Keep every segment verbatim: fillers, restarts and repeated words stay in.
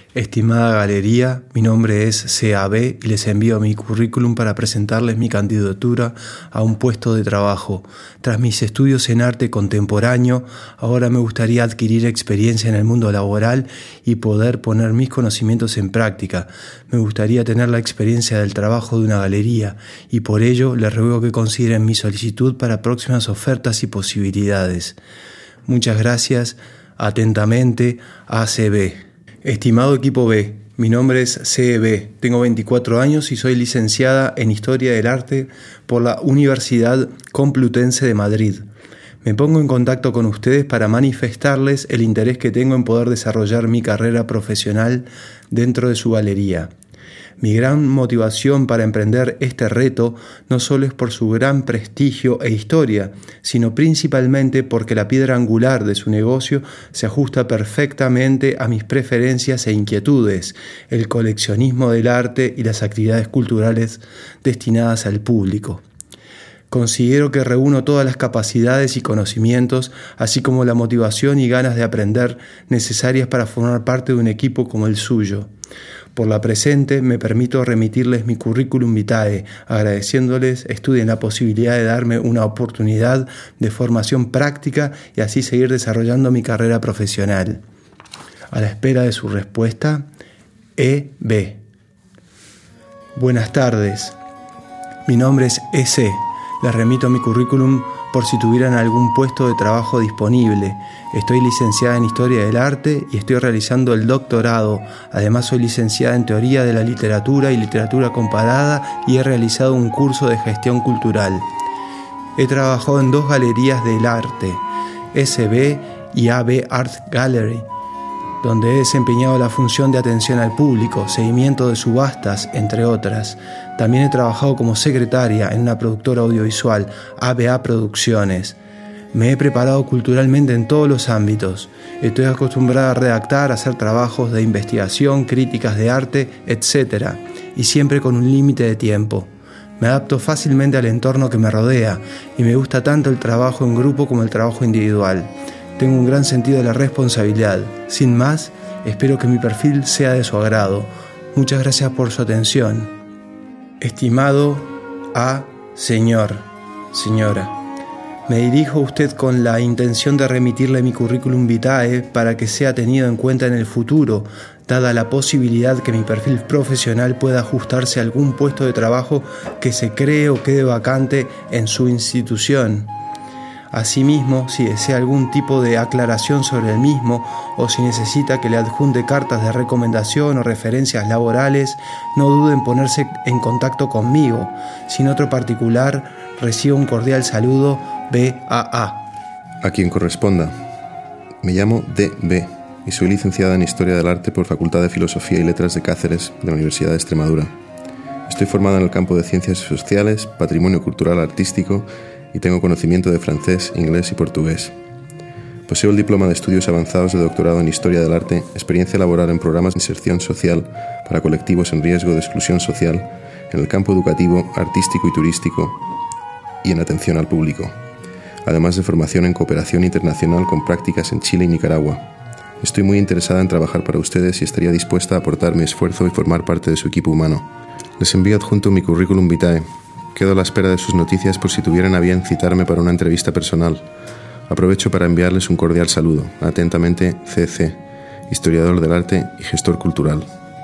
Estimada galería, mi nombre es C A B y les envío mi currículum para presentarles mi candidatura a un puesto de trabajo. Tras mis estudios en arte contemporáneo, ahora me gustaría adquirir experiencia en el mundo laboral y poder poner mis conocimientos en práctica. Me gustaría tener la experiencia del trabajo de una galería y por ello les ruego que consideren mi solicitud para próximas ofertas y posibilidades. Muchas gracias. Atentamente, A C B. Estimado equipo B, mi nombre es C E B, tengo veinticuatro años y soy licenciada en Historia del Arte por la Universidad Complutense de Madrid. Me pongo en contacto con ustedes para manifestarles el interés que tengo en poder desarrollar mi carrera profesional dentro de su galería. Mi gran motivación para emprender este reto no solo es por su gran prestigio e historia, sino principalmente porque la piedra angular de su negocio se ajusta perfectamente a mis preferencias e inquietudes, el coleccionismo del arte y las actividades culturales destinadas al público. Considero que reúno todas las capacidades y conocimientos, así como la motivación y ganas de aprender necesarias para formar parte de un equipo como el suyo. Por la presente, me permito remitirles mi currículum vitae, agradeciéndoles estudien la posibilidad de darme una oportunidad de formación práctica y así seguir desarrollando mi carrera profesional. A la espera de su respuesta, E B. Buenas tardes. Mi nombre es E C. Les remito mi currículum por si tuvieran algún puesto de trabajo disponible. Estoy licenciada en Historia del Arte y estoy realizando el doctorado. Además soy licenciada en Teoría de la Literatura y Literatura Comparada y he realizado un curso de Gestión Cultural. He trabajado en dos galerías del arte, S B y A B Art Gallery, donde he desempeñado la función de atención al público, seguimiento de subastas, entre otras. También he trabajado como secretaria en una productora audiovisual, A B A Producciones. Me he preparado culturalmente en todos los ámbitos. Estoy acostumbrada a redactar, a hacer trabajos de investigación, críticas de arte, etcétera, y siempre con un límite de tiempo. Me adapto fácilmente al entorno que me rodea y me gusta tanto el trabajo en grupo como el trabajo individual. Tengo un gran sentido de la responsabilidad. Sin más, espero que mi perfil sea de su agrado. Muchas gracias por su atención. Estimado A. Señor, señora, me dirijo a usted con la intención de remitirle mi currículum vitae para que sea tenido en cuenta en el futuro, dada la posibilidad que mi perfil profesional pueda ajustarse a algún puesto de trabajo que se cree o quede vacante en su institución. Asimismo, si desea algún tipo de aclaración sobre el mismo o si necesita que le adjunte cartas de recomendación o referencias laborales, no dude en ponerse en contacto conmigo. Sin otro particular, reciba un cordial saludo, B A A. A quien corresponda. Me llamo D B y soy licenciada en Historia del Arte por Facultad de Filosofía y Letras de Cáceres de la Universidad de Extremadura. Estoy formada en el campo de Ciencias Sociales, Patrimonio Cultural Artístico y tengo conocimiento de francés, inglés y portugués. Poseo el diploma de estudios avanzados de doctorado en Historia del Arte, experiencia laboral en programas de inserción social para colectivos en riesgo de exclusión social, en el campo educativo, artístico y turístico y en atención al público, además de formación en cooperación internacional con prácticas en Chile y Nicaragua. Estoy muy interesada en trabajar para ustedes y estaría dispuesta a aportar mi esfuerzo y formar parte de su equipo humano. Les envío adjunto mi currículum vitae. Quedo a la espera de sus noticias por si tuvieran a bien citarme para una entrevista personal. Aprovecho para enviarles un cordial saludo. Atentamente, C C, historiador del arte y gestor cultural.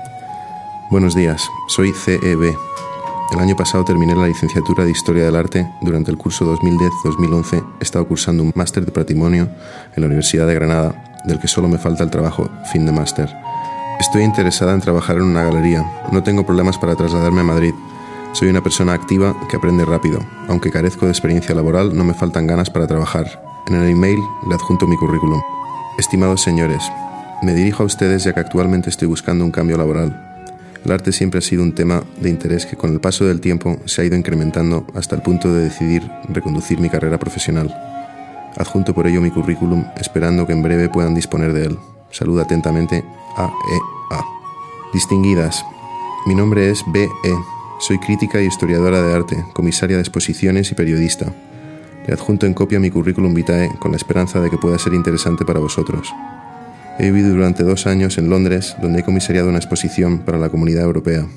Buenos días, soy C E B. El año pasado terminé la licenciatura de Historia del Arte. Durante el curso dos mil diez dos mil once he estado cursando un máster de patrimonio en la Universidad de Granada, del que solo me falta el trabajo fin de máster. Estoy interesada en trabajar en una galería. No tengo problemas para trasladarme a Madrid. Soy una persona activa que aprende rápido. Aunque carezco de experiencia laboral, no me faltan ganas para trabajar. En el email le adjunto mi currículum. Estimados señores, me dirijo a ustedes ya que actualmente estoy buscando un cambio laboral. El arte siempre ha sido un tema de interés que con el paso del tiempo se ha ido incrementando hasta el punto de decidir reconducir mi carrera profesional. Adjunto por ello mi currículum, esperando que en breve puedan disponer de él. Saluda atentamente, A E A. Distinguidas, mi nombre es B E. Soy crítica y historiadora de arte, comisaria de exposiciones y periodista. Le adjunto en copia mi currículum vitae con la esperanza de que pueda ser interesante para vosotros. He vivido durante dos años en Londres, donde he comisariado una exposición para la Comunidad Europea.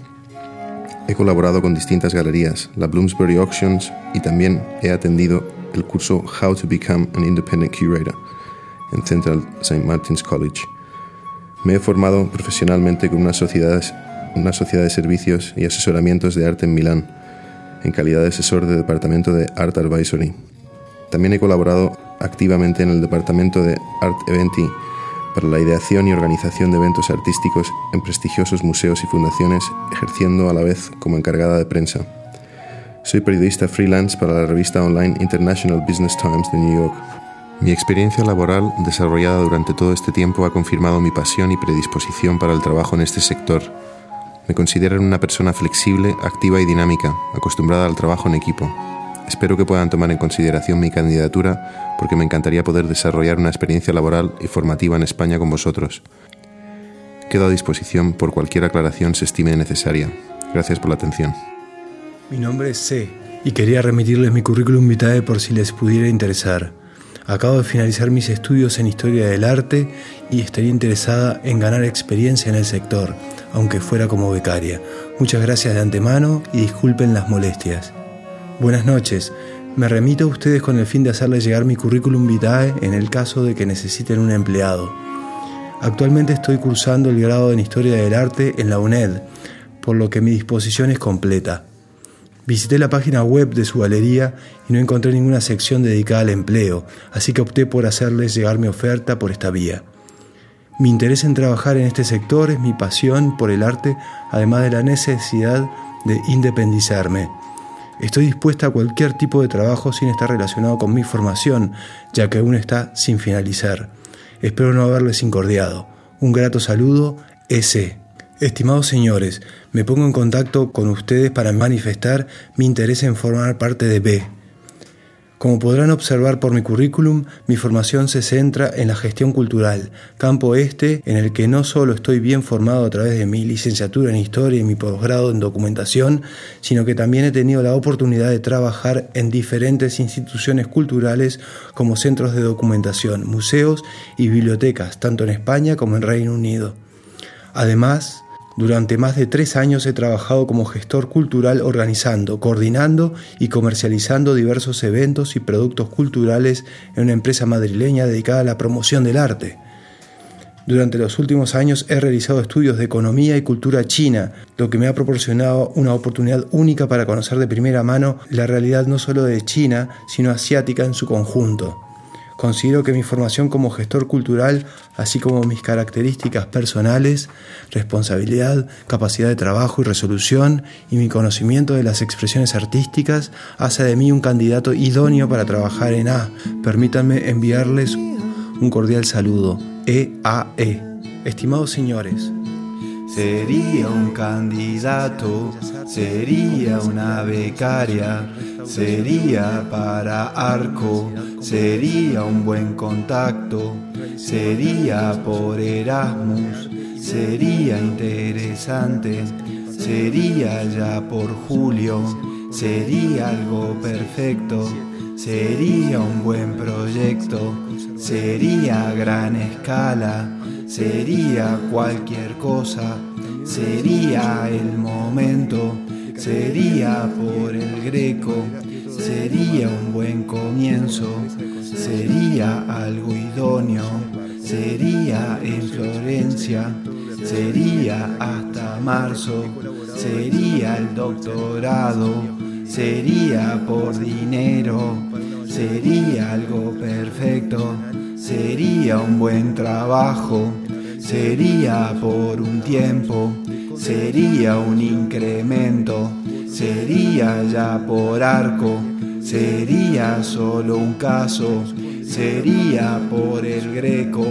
He colaborado con distintas galerías, la Bloomsbury Auctions, y también he atendido el curso How to Become an Independent Curator en Central Saint Martin's College. Me he formado profesionalmente con una sociedad, una sociedad de servicios y asesoramientos de arte en Milán, en calidad de asesor del departamento de Art Advisory. También he colaborado activamente en el departamento de Art Eventi para la ideación y organización de eventos artísticos en prestigiosos museos y fundaciones, ejerciendo a la vez como encargada de prensa. Soy periodista freelance para la revista online International Business Times de New York. Mi experiencia laboral desarrollada durante todo este tiempo ha confirmado mi pasión y predisposición para el trabajo en este sector. Me considero una persona flexible, activa y dinámica, acostumbrada al trabajo en equipo. Espero que puedan tomar en consideración mi candidatura porque me encantaría poder desarrollar una experiencia laboral y formativa en España con vosotros. Quedo a disposición por cualquier aclaración se estime necesaria. Gracias por la atención. Mi nombre es C y quería remitirles mi currículum vitae por si les pudiera interesar. Acabo de finalizar mis estudios en Historia del Arte y estaría interesada en ganar experiencia en el sector, aunque fuera como becaria. Muchas gracias de antemano y disculpen las molestias. Buenas noches. Me remito a ustedes con el fin de hacerles llegar mi currículum vitae en el caso de que necesiten un empleado. Actualmente estoy cursando el grado en Historia del Arte en la UNED, por lo que mi disposición es completa. Visité la página web de su galería y no encontré ninguna sección dedicada al empleo, así que opté por hacerles llegar mi oferta por esta vía. Mi interés en trabajar en este sector es mi pasión por el arte, además de la necesidad de independizarme. Estoy dispuesta a cualquier tipo de trabajo sin estar relacionado con mi formación, ya que aún está sin finalizar. Espero no haberles incordiado. Un grato saludo, E C Estimados señores, me pongo en contacto con ustedes para manifestar mi interés en formar parte de B. Como podrán observar por mi currículum, mi formación se centra en la gestión cultural, campo este en el que no solo estoy bien formado a través de mi licenciatura en Historia y mi posgrado en Documentación, sino que también he tenido la oportunidad de trabajar en diferentes instituciones culturales como centros de documentación, museos y bibliotecas, tanto en España como en Reino Unido. Además, durante más de tres años he trabajado como gestor cultural organizando, coordinando y comercializando diversos eventos y productos culturales en una empresa madrileña dedicada a la promoción del arte. Durante los últimos años he realizado estudios de economía y cultura china, lo que me ha proporcionado una oportunidad única para conocer de primera mano la realidad no solo de China, sino asiática en su conjunto. Considero que mi formación como gestor cultural, así como mis características personales, responsabilidad, capacidad de trabajo y resolución, y mi conocimiento de las expresiones artísticas, hace de mí un candidato idóneo para trabajar en A. Permítanme enviarles un cordial saludo. E A E. Estimados señores, sería un candidato, sería una becaria, sería para Arco, sería un buen contacto, sería por Erasmus, sería interesante, sería ya por Julio, sería algo perfecto, sería un buen proyecto, sería a gran escala, sería cualquier cosa, sería el momento, sería por el Greco, sería un buen comienzo, sería algo idóneo, sería en Florencia, sería hasta marzo, sería el doctorado, sería por dinero, sería algo perfecto, sería un buen trabajo, sería por un tiempo, sería un incremento, sería ya por Arco, sería solo un caso, sería por el Greco,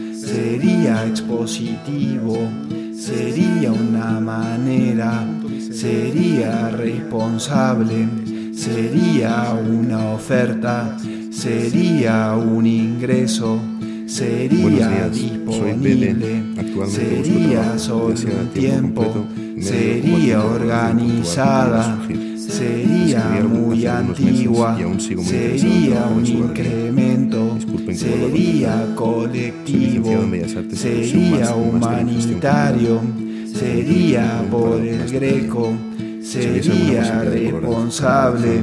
sería expositivo, sería una manera, sería responsable, sería una oferta, sería un ingreso, sería disponible, sería solo un tiempo, sería organizada, sería muy antigua, sería un incremento, sería colectivo, sería humanitario, sería por el Greco, sería responsable,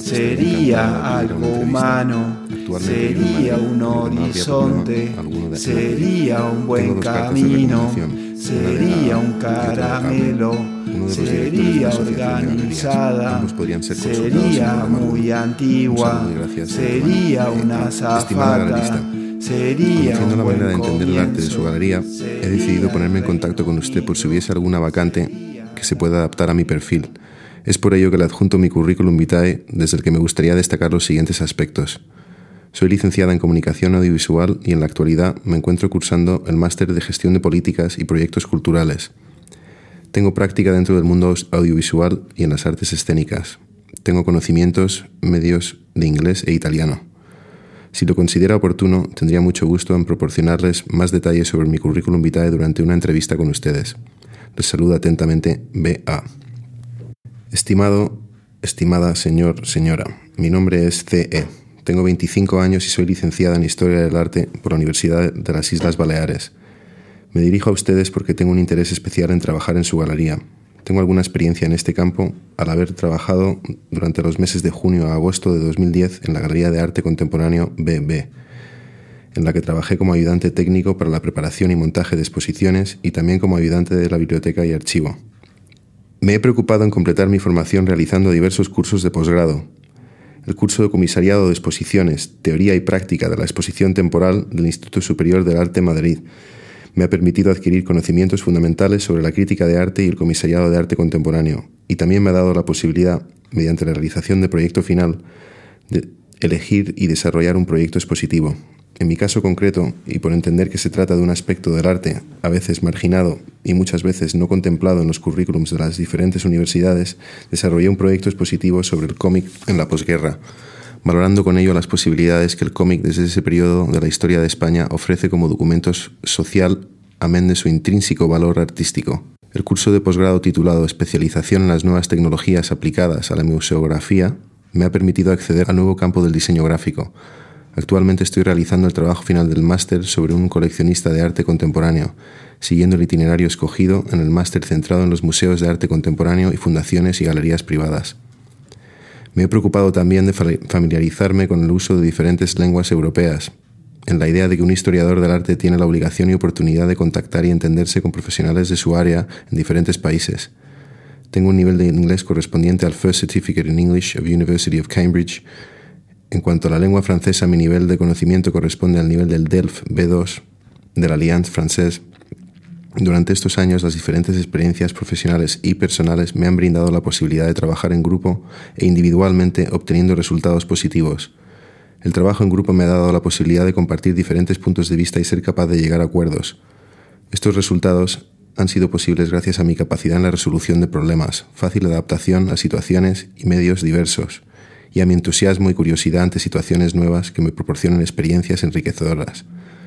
sería algo humano, sería un horizonte, sería un buen camino, sería un caramelo, sería organizada, sería muy antigua, sería una azafata, sería Conociendo la un buen manera de entender el arte de su comienzo, galería, he decidido ponerme en contacto con usted por si hubiese alguna vacante que se pueda adaptar a mi perfil. Es por ello que le adjunto mi currículum vitae, desde el que me gustaría destacar los siguientes aspectos. Soy licenciada en Comunicación Audiovisual y en la actualidad me encuentro cursando el Máster de Gestión de Políticas y Proyectos Culturales. Tengo práctica dentro del mundo audiovisual y en las artes escénicas. Tengo conocimientos medios de inglés e italiano. Si lo considera oportuno, tendría mucho gusto en proporcionarles más detalles sobre mi currículum vitae durante una entrevista con ustedes. Les saluda atentamente B A. Estimado, estimada señor, señora, mi nombre es C E. Tengo veinticinco años y soy licenciada en Historia del Arte por la Universidad de las Islas Baleares. Me dirijo a ustedes porque tengo un interés especial en trabajar en su galería. Tengo alguna experiencia en este campo al haber trabajado durante los meses de junio a agosto de dos mil diez en la Galería de Arte Contemporáneo B B, en la que trabajé como ayudante técnico para la preparación y montaje de exposiciones y también como ayudante de la biblioteca y archivo. Me he preocupado en completar mi formación realizando diversos cursos de posgrado. El curso de Comisariado de Exposiciones, Teoría y Práctica de la Exposición Temporal del Instituto Superior del Arte Madrid me ha permitido adquirir conocimientos fundamentales sobre la crítica de arte y el comisariado de arte contemporáneo, y también me ha dado la posibilidad, mediante la realización de proyecto final, de elegir y desarrollar un proyecto expositivo. En mi caso concreto, y por entender que se trata de un aspecto del arte a veces marginado y muchas veces no contemplado en los currículums de las diferentes universidades, desarrollé un proyecto expositivo sobre el cómic en la posguerra, valorando con ello las posibilidades que el cómic desde ese periodo de la historia de España ofrece como documento social, amén de su intrínseco valor artístico. El curso de posgrado titulado Especialización en las nuevas tecnologías aplicadas a la museografía me ha permitido acceder al nuevo campo del diseño gráfico. Actualmente estoy realizando el trabajo final del máster sobre un coleccionista de arte contemporáneo, siguiendo el itinerario escogido en el máster centrado en los museos de arte contemporáneo y fundaciones y galerías privadas. Me he preocupado también de familiarizarme con el uso de diferentes lenguas europeas, en la idea de que un historiador del arte tiene la obligación y oportunidad de contactar y entenderse con profesionales de su área en diferentes países. Tengo un nivel de inglés correspondiente al First Certificate in English of University of Cambridge. En cuanto a la lengua francesa, mi nivel de conocimiento corresponde al nivel del D E L F B dos de la Alliance Française. Durante estos años, las diferentes experiencias profesionales y personales me han brindado la posibilidad de trabajar en grupo e individualmente obteniendo resultados positivos. El trabajo en grupo me ha dado la posibilidad de compartir diferentes puntos de vista y ser capaz de llegar a acuerdos. Estos resultados han sido posibles gracias a mi capacidad en la resolución de problemas, fácil adaptación a situaciones y medios diversos, y a mi entusiasmo y curiosidad ante situaciones nuevas que me proporcionan experiencias enriquecedoras.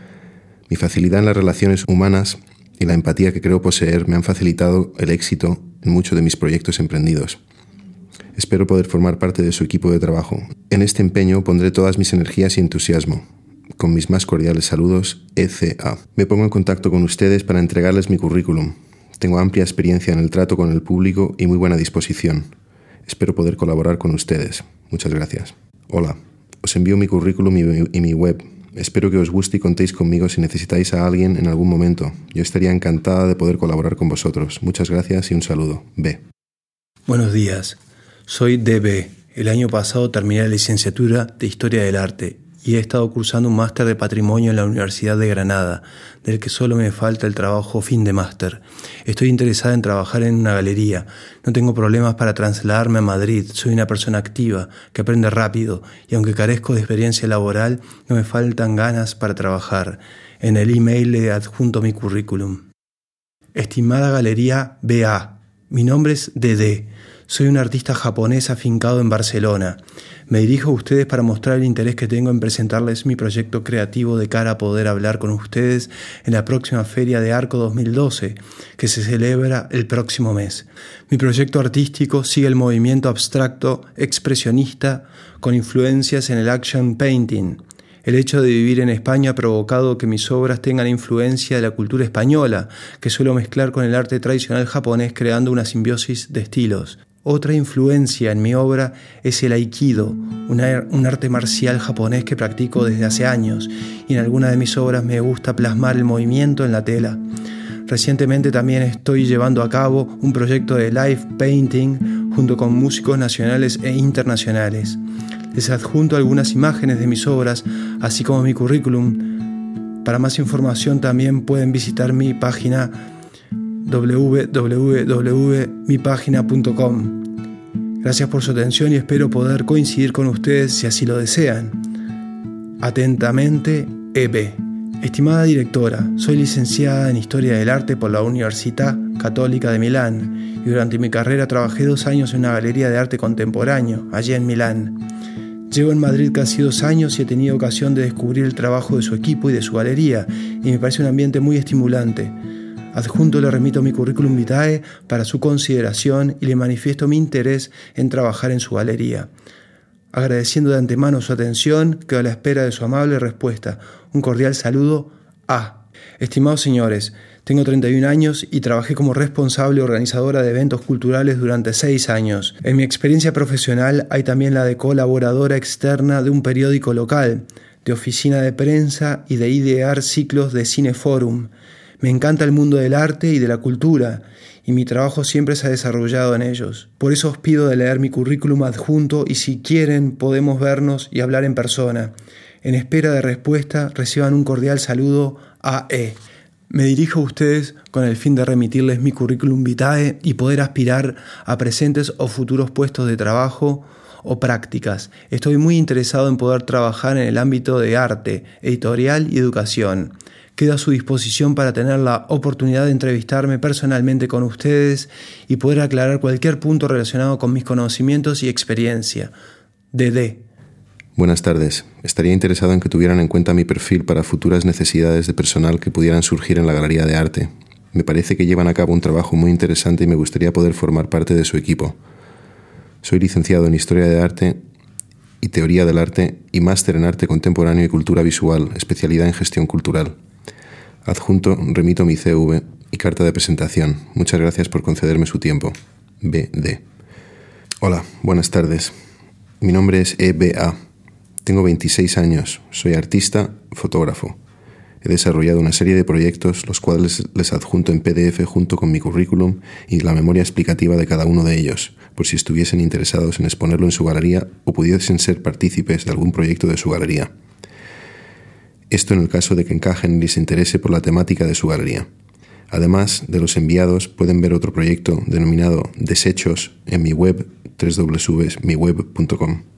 Mi facilidad en las relaciones humanas y la empatía que creo poseer me han facilitado el éxito en muchos de mis proyectos emprendidos. Espero poder formar parte de su equipo de trabajo. En este empeño pondré todas mis energías y entusiasmo. Con mis más cordiales saludos, E C A. Me pongo en contacto con ustedes para entregarles mi currículum. Tengo amplia experiencia en el trato con el público y muy buena disposición. Espero poder colaborar con ustedes. Muchas gracias. Hola, os envío mi currículum y mi, y mi web. Espero que os guste y contéis conmigo si necesitáis a alguien en algún momento. Yo estaría encantada de poder colaborar con vosotros. Muchas gracias y un saludo. B. Buenos días, soy D B. El año pasado terminé la licenciatura de Historia del Arte y he estado cursando un máster de Patrimonio en la Universidad de Granada, del que solo me falta el trabajo fin de máster. Estoy interesada en trabajar en una galería. No tengo problemas para trasladarme a Madrid. Soy una persona activa, que aprende rápido, y aunque carezco de experiencia laboral, no me faltan ganas para trabajar. En el email le adjunto mi currículum. Estimada Galería B A, mi nombre es D D. Soy un artista japonés afincado en Barcelona. Me dirijo a ustedes para mostrar el interés que tengo en presentarles mi proyecto creativo de cara a poder hablar con ustedes en la próxima Feria de Arco dos mil doce, que se celebra el próximo mes. Mi proyecto artístico sigue el movimiento abstracto expresionista con influencias en el action painting. El hecho de vivir en España ha provocado que mis obras tengan influencia de la cultura española, que suelo mezclar con el arte tradicional japonés creando una simbiosis de estilos. Otra influencia en mi obra es el aikido, una, un arte marcial japonés que practico desde hace años, y en algunas de mis obras me gusta plasmar el movimiento en la tela. Recientemente también estoy llevando a cabo un proyecto de live painting junto con músicos nacionales e internacionales. Les adjunto algunas imágenes de mis obras, así como mi currículum. Para más información también pueden visitar mi página w w w punto mi página punto com. Gracias por su atención y espero poder coincidir con ustedes si así lo desean. Atentamente, E B. Estimada directora, soy licenciada en Historia del Arte por la Università Católica de Milán y durante mi carrera trabajé dos años en una galería de arte contemporáneo, allí en Milán. Llevo en Madrid casi dos años y he tenido ocasión de descubrir el trabajo de su equipo y de su galería, y me parece un ambiente muy estimulante. Adjunto le remito mi currículum vitae para su consideración y le manifiesto mi interés en trabajar en su galería. Agradeciendo de antemano su atención, quedo a la espera de su amable respuesta. Un cordial saludo, A. Estimados señores, tengo treinta y un años y trabajé como responsable organizadora de eventos culturales durante seis años. En mi experiencia profesional hay también la de colaboradora externa de un periódico local, de oficina de prensa y de idear ciclos de cineforum. Me encanta el mundo del arte y de la cultura, y mi trabajo siempre se ha desarrollado en ellos. Por eso os pido de leer mi currículum adjunto y si quieren podemos vernos y hablar en persona. En espera de respuesta, reciban un cordial saludo, A E. Me dirijo a ustedes con el fin de remitirles mi currículum vitae y poder aspirar a presentes o futuros puestos de trabajo o prácticas. Estoy muy interesado en poder trabajar en el ámbito de arte, editorial y educación. Quedo a su disposición para tener la oportunidad de entrevistarme personalmente con ustedes y poder aclarar cualquier punto relacionado con mis conocimientos y experiencia. D D. Buenas tardes. Estaría interesado en que tuvieran en cuenta mi perfil para futuras necesidades de personal que pudieran surgir en la Galería de Arte. Me parece que llevan a cabo un trabajo muy interesante y me gustaría poder formar parte de su equipo. Soy licenciado en Historia del Arte y Teoría del Arte y máster en Arte Contemporáneo y Cultura Visual, especialidad en Gestión Cultural. Adjunto remito mi C V y carta de presentación. Muchas gracias por concederme su tiempo. B D. Hola, buenas tardes. Mi nombre es E B A. Tengo veintiséis años, soy artista, fotógrafo. He desarrollado una serie de proyectos, los cuales les adjunto en P D F junto con mi currículum y la memoria explicativa de cada uno de ellos, por si estuviesen interesados en exponerlo en su galería o pudiesen ser partícipes de algún proyecto de su galería. Esto en el caso de que encajen y les interese por la temática de su galería. Además de los enviados, pueden ver otro proyecto denominado Desechos en mi web, w w w punto mi web punto com.